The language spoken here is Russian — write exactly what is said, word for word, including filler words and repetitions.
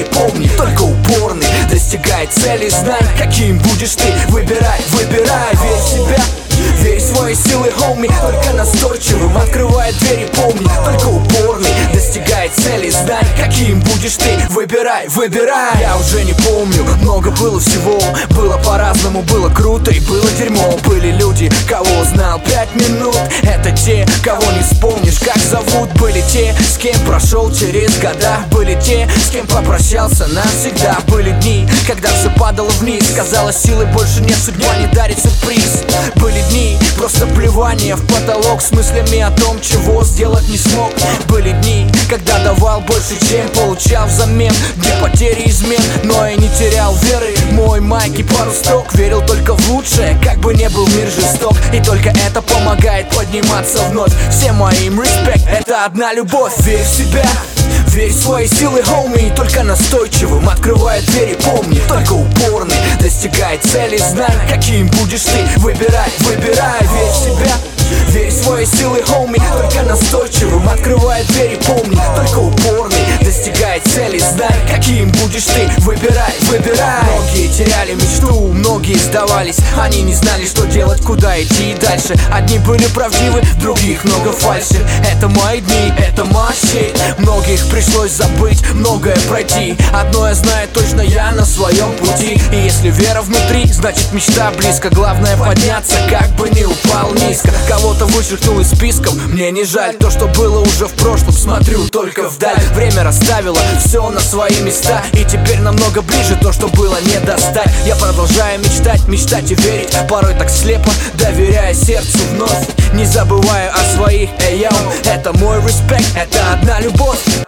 двери, помни, только упорный достигает цели, знай, каким будешь ты. Выбирай, выбирай, верь в себя, верь в свои силы, хоми. Только настойчивым открывает двери, помни, только упорный достигает цели, знай, каким будешь ты. Выбирай, выбирай. Я уже не помню, много было всего. Было по-разному, было круто и было дерьмо. Были люди, кого знал пять минут. Это те, кого не вспомнишь, как зовут. Были те, с кем прошел через года. Были те, с кем попрощался навсегда. Были дни, когда все падало вниз. Казалось, силы больше нет, судьба не дарит сюрприз. Были дни, просто плевание в потолок с мыслями о том, чего сделать не смог. Были дни, когда давал больше, чем получал взамен. Где потери, измен, но я не терял веры. Мой майк и пару строк, верил только в лучшее, как бы не был мир жесток. И только это помогает подниматься вновь. Всем моим респект, это одна любовь. Верь в себя, верь в свои силы, хоми. Только настойчивым открывает двери, помни, только упорный достигает цели, знай, каким будешь ты. Выбирай, выбирай, верь в себя, верь в свои силы, хоми. Только настойчивым открывает двери, помни, только упорный достигает цели, знай, каким будешь ты. Выбирай, выбирай. Многие теряли мечту, многие сдавались. Они не знали, что делать, куда идти и дальше. Одни были правдивы, других много фальши. Это мои дни, это мощи. Многих пришлось забыть, многое пройти. Одно я знаю точно, я на своем пути. И если вера внутри, значит мечта близко. Главное подняться, как бы не упал низко. Кого-то вычеркнул из списков, мне не жаль. То, что было уже в прошлом, смотрю только вдаль. Время расставило все на свои места, и теперь намного ближе то, что было не достать. Я продолжаю мечтать, мечтать и верить, порой так слепо, доверяя сердцу вновь. Не забываю о своих, эй, йоу. Это мой респект, это одна любовь.